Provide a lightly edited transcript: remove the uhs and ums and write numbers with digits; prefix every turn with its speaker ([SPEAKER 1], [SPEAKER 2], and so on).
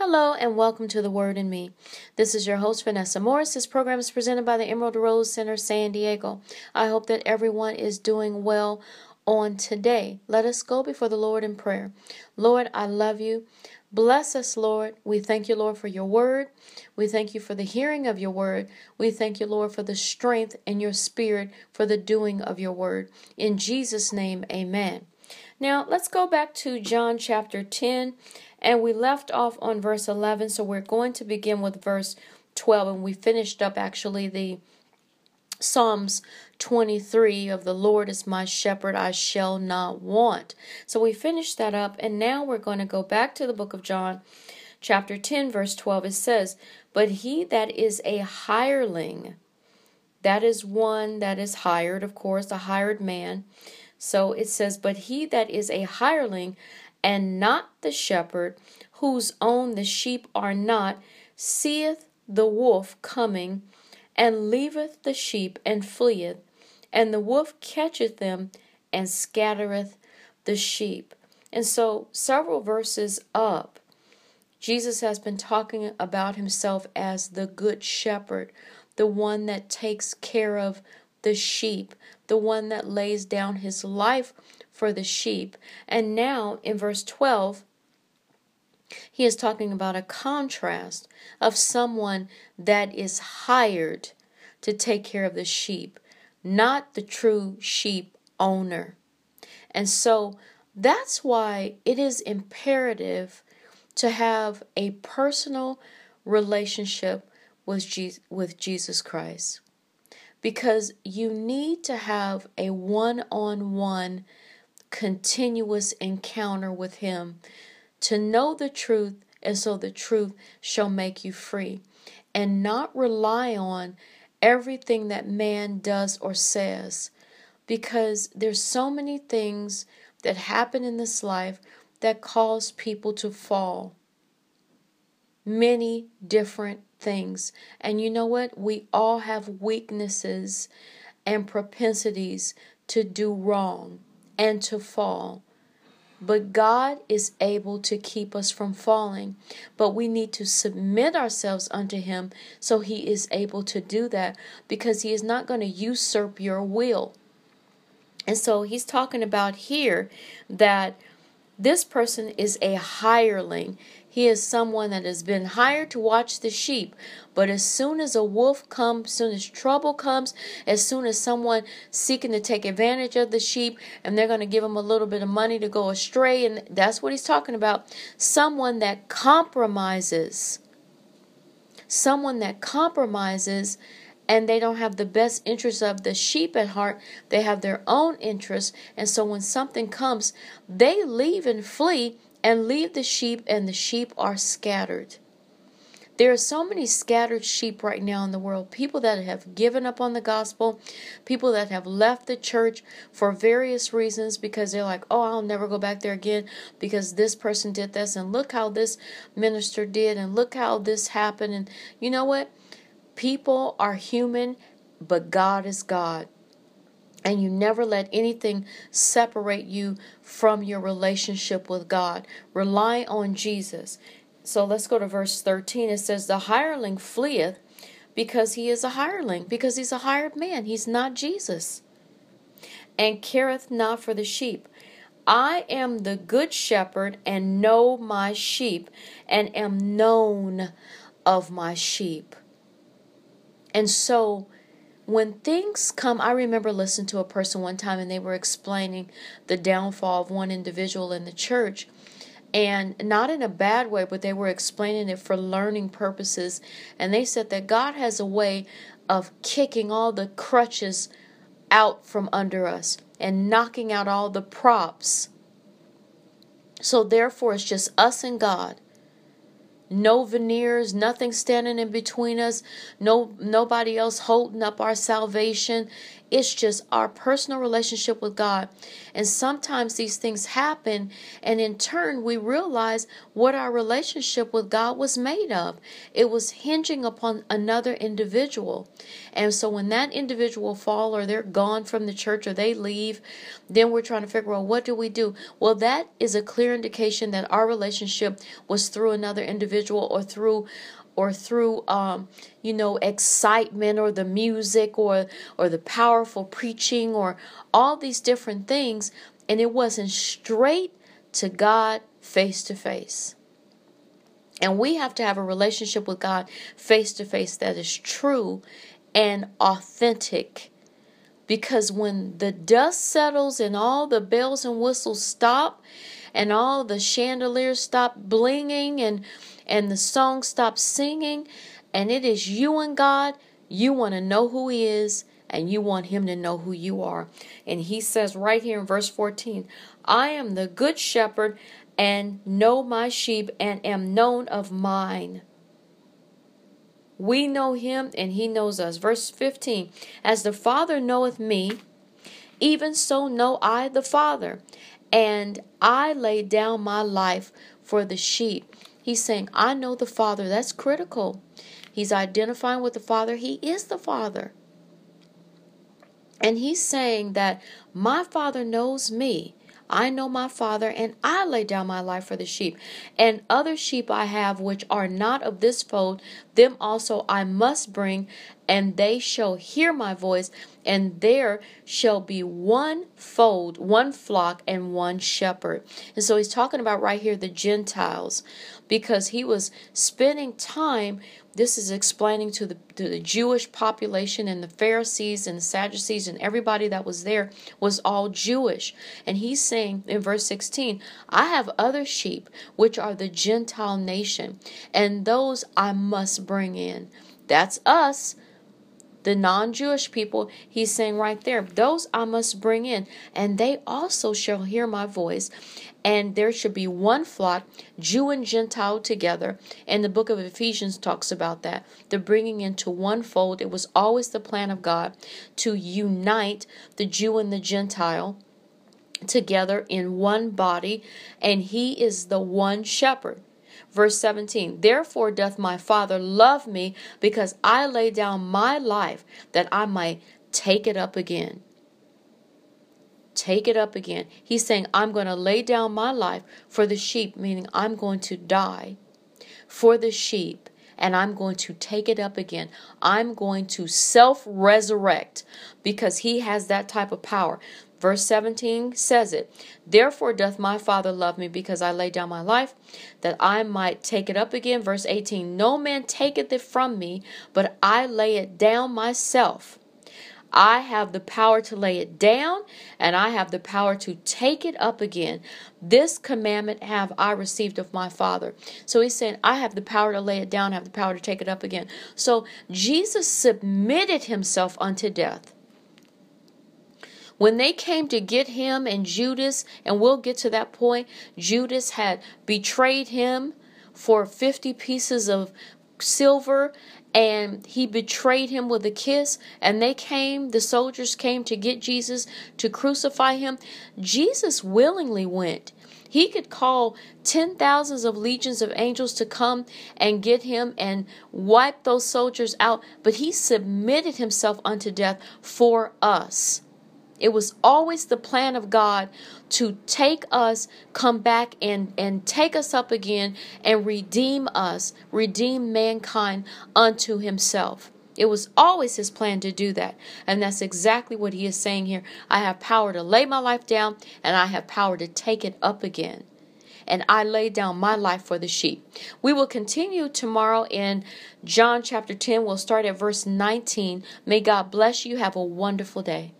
[SPEAKER 1] Hello and welcome to The Word in Me. This is your host, Vanessa Morris. This program is presented by the Emerald Rose Center, San Diego. I hope that everyone is doing well on today. Let us go before the Lord in prayer. Lord, I love you. Bless us, Lord. We thank you, Lord, for your word. We thank you for the hearing of your word. We thank you, Lord, for the strength in your spirit for the doing of your word. In Jesus' name, amen. Now, let's go back to John chapter 10, and we left off on verse 11, so we're going to begin with verse 12, and we finished up actually the Psalms 23 of the Lord is my shepherd, I shall not want. So we finished that up, and now we're going to go back to the book of John, chapter 10, verse 12. It says, "But he that is a hireling," that is one that is hired, of course, a hired man. So it says, "But he that is a hireling, and not the shepherd, whose own the sheep are not, seeth the wolf coming, and leaveth the sheep, and fleeth. And the wolf catcheth them, and scattereth the sheep." And so several verses up, Jesus has been talking about himself as the good shepherd, the one that takes care of the sheep, the one that lays down his life for the sheep. And now in verse 12, he is talking about a contrast of someone that is hired to take care of the sheep, not the true sheep owner. And so that's why it is imperative to have a personal relationship with Jesus Christ. Because you need to have a one-on-one continuous encounter with him to know the truth, and so the truth shall make you free, and not rely on everything that man does or says, because there's so many things that happen in this life that cause people to fall. Many different things. And you know what? We all have weaknesses and propensities to do wrong and to fall. But God is able to keep us from falling. But we need to submit ourselves unto him so he is able to do that, because he is not going to usurp your will. And so he's talking about here that this person is a hireling. He is someone that has been hired to watch the sheep. But as soon as a wolf comes, as soon as trouble comes, as soon as someone seeking to take advantage of the sheep, and they're going to give them a little bit of money to go astray, and that's what he's talking about. Someone that compromises. Someone that compromises, and they don't have the best interests of the sheep at heart. They have their own interests. And so when something comes, they leave and flee and leave the sheep, and the sheep are scattered. There are so many scattered sheep right now in the world. People that have given up on the gospel. People that have left the church for various reasons, because they're like, oh, I'll never go back there again because this person did this, and look how this minister did, and look how this happened. And you know what? People are human, but God is God. And you never let anything separate you from your relationship with God. Rely on Jesus. So let's go to verse 13. It says, "The hireling fleeth because he is a hireling," because he's a hired man. He's not Jesus. "And careth not for the sheep. I am the good shepherd, and know my sheep, and am known of my sheep." And so when things come, I remember listening to a person one time, and they were explaining the downfall of one individual in the church. And not in a bad way, but they were explaining it for learning purposes. And they said that God has a way of kicking all the crutches out from under us and knocking out all the props. So therefore, it's just us and God. No veneers, nothing standing in between us, nobody else holding up our salvation. It's just our personal relationship with God. And sometimes these things happen, and in turn we realize what our relationship with God was made of. It was hinging upon another individual. And so when that individual fall, or they're gone from the church, or they leave, then we're trying to figure out, what do we do? Well, that is a clear indication that our relationship was through another individual, or through excitement, or the music, or the powerful preaching, or all these different things, and it wasn't straight to God face to face. And we have to have a relationship with God face to face that is true and authentic. Because when the dust settles and all the bells and whistles stop, and all the chandeliers stop blinging, and the song stops singing, and it is you and God, you want to know who He is, and you want Him to know who you are. And He says right here in verse 14, I am the good shepherd, and know my sheep, and am known of mine. We know Him, and He knows us. Verse 15, as the Father knoweth me, even so know I the Father, and I lay down my life for the sheep. He's saying, I know the Father. That's critical. He's identifying with the Father. He is the Father. And He's saying that my Father knows me. I know my Father, and I lay down my life for the sheep. And other sheep I have which are not of this fold, them also I must bring, and they shall hear my voice, and there shall be one fold, one flock, and one shepherd. And so He's talking about right here the Gentiles, because He was spending time. This is explaining to the Jewish population, and the Pharisees and the Sadducees and everybody that was there was all Jewish. And He's saying in verse 16, I have other sheep which are the Gentile nation, and those I must bring in. That's us, the non-Jewish people. He's saying right there, those I must bring in, and they also shall hear my voice. And there should be one flock, Jew and Gentile together. And the book of Ephesians talks about that. The bringing into one fold. It was always the plan of God to unite the Jew and the Gentile together in one body. And He is the one shepherd. Verse 17, therefore doth my Father love me, because I lay down my life that I might take it up again. Take it up again. He's saying, I'm going to lay down my life for the sheep, meaning I'm going to die for the sheep, and I'm going to take it up again. I'm going to self-resurrect, because He has that type of power. Verse 17 says it. Therefore doth my Father love me, because I lay down my life, that I might take it up again. Verse 18, no man taketh it from me, but I lay it down myself. I have the power to lay it down, and I have the power to take it up again. This commandment have I received of my Father. So He's saying, I have the power to lay it down, I have the power to take it up again. So Jesus submitted Himself unto death. When they came to get Him, and Judas, and we'll get to that point, Judas had betrayed Him for 50 pieces of silver, and he betrayed Him with a kiss, and the soldiers came to get Jesus to crucify Him. Jesus willingly went. He could call 10,000s of legions of angels to come and get Him and wipe those soldiers out, but He submitted Himself unto death for us. It was always the plan of God to take us, come back and take us up again and redeem us, redeem mankind unto Himself. It was always His plan to do that. And that's exactly what He is saying here. I have power to lay my life down, and I have power to take it up again. And I lay down my life for the sheep. We will continue tomorrow in John chapter 10. We'll start at verse 19. May God bless you. Have a wonderful day.